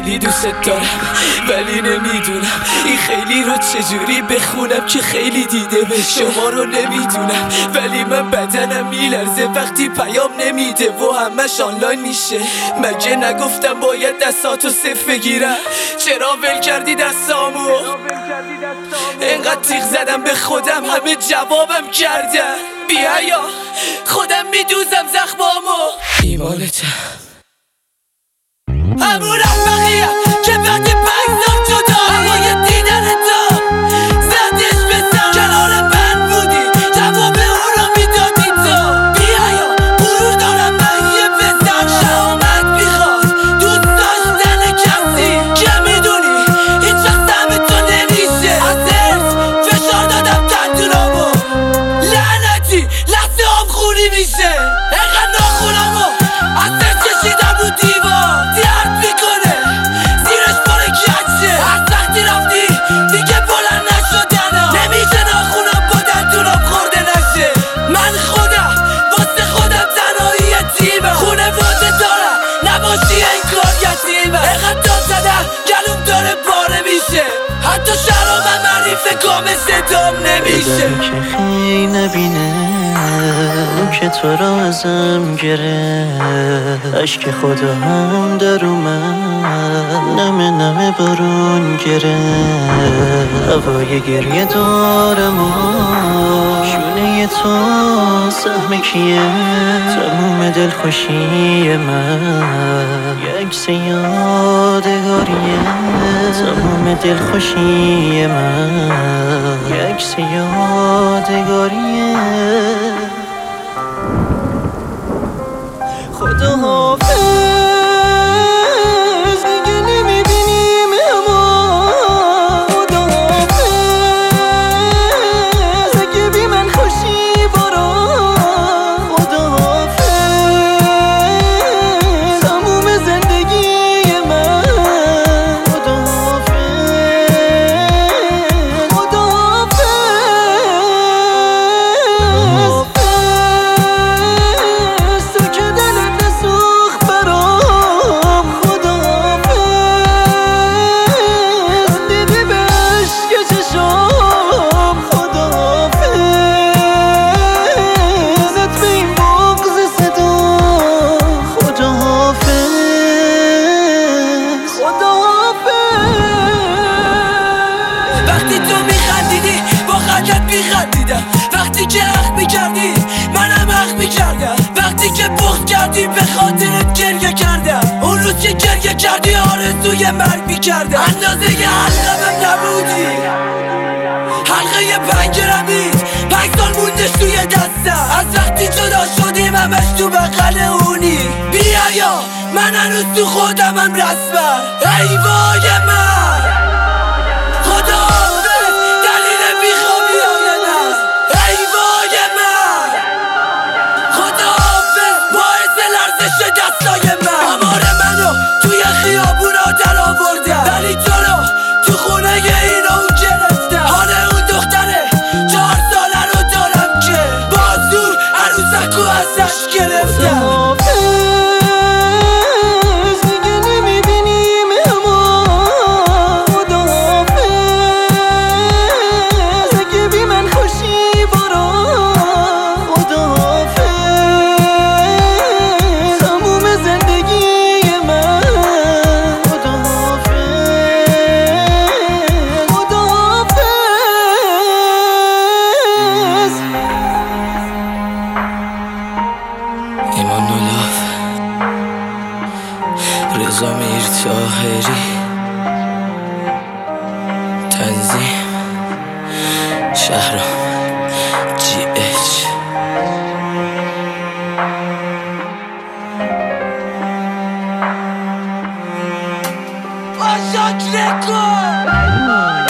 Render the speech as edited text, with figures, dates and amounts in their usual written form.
خیلی دوست دارم ولی نمیدونم این خیلی رو چجوری بخونم که خیلی دیده به شما رو نمیدونم، ولی من بدنم میلرزه وقتی پیام نمیده و همش آنلاین میشه. مگه نگفتم باید دستاتو صفر بگیرم؟ چرا ول کردی دستامو؟ انقدر تیغ زدم به خودم همه جوابم کردن. بیا یا خودم میدوزم زخمامو. ایمانتم همون احمقیم که بعد 5 سال جدا هوای دیدن تو زدش به سر. کنار من بودی جواب اون رو میدادی تو. بیا یا غرور دارم من یه پسر شهامت میخواد دوست داشتن کسی که میدونی هیچ وقت سهم تو نمیشه. از ارث فشار دادم تندونامو لعنتی لحظه هم خونی میشه. اینقدر ناخونمو از سر کشیدم رو دیوار درد میکنه زیرش پر کچه. از وقتی رفتی دیگه بلند نشدنم نمیشه ناخونم با دندونم خورده نشه. من خودم واسه خودم تنهایی یتیمم، خونواده دارم نباشی انگار یتیمم. اینقدر داد زدم گلوم داره پاره میشه، حتی شرامم حریف گام صدام نمیشه. که خیلی نبینه که تو را ازم گرفت، عشق خدا هم در اومد نمه نمه بارون گرفت. هوای گریه دارم و شونه تو سهم کیه؟ تموم دلخوشی من یک عکس یادگاریه. تموم دلخوشی من یک عکس یادگاریه. خدا حافظ دیگه نمیبینیم اما خدا حافظ اگه بی من خوشی برا. خدا حافظ تموم زندگی من. خدا حافظ خدا حافظ تو که دلت نسوخت برام. خدا حافظ دیدی به عشق چشام. خدا حافظت به این بغض صدا. خدا حافظ خدا حافظ وقتی تو میخندیدی با خندت میخندیدم، وقتی که حق میکردی منم حق میکردم، وقتی که بغض کردی به خاطرت گریه کردم. اون روز که گریه کردی آرزوی مرگ میکردم. اندازه حلقمم نبودی، حلقه 5 گرمی 5 سال موندش توی دستم. از وقتی جدا شدیم همش تو بغل اونی. بیا یا من هنوز تو خودمم رسمم. ای وای من خدا حافظ دلیل بیخوابی آدم. ای وای من خدا حافظ باعث لرزش دستای من. آمار منو توی خیابونا در آوردم ولی تو رو تو خونه اینا اون گرفتم. حال اون دختره 4 ساله رو دارم که با زور عروسکو ازش گرفتم. دیگه نمیبینیم اما خدا حافظ اگه بی من خوشی برا. خدا حافظ تموم زندگی من. خدا حافظ خدا حافظ. ایمان نولاف، رضا میر طاهری، تنظیم شهرام GH. باشاک رکورد.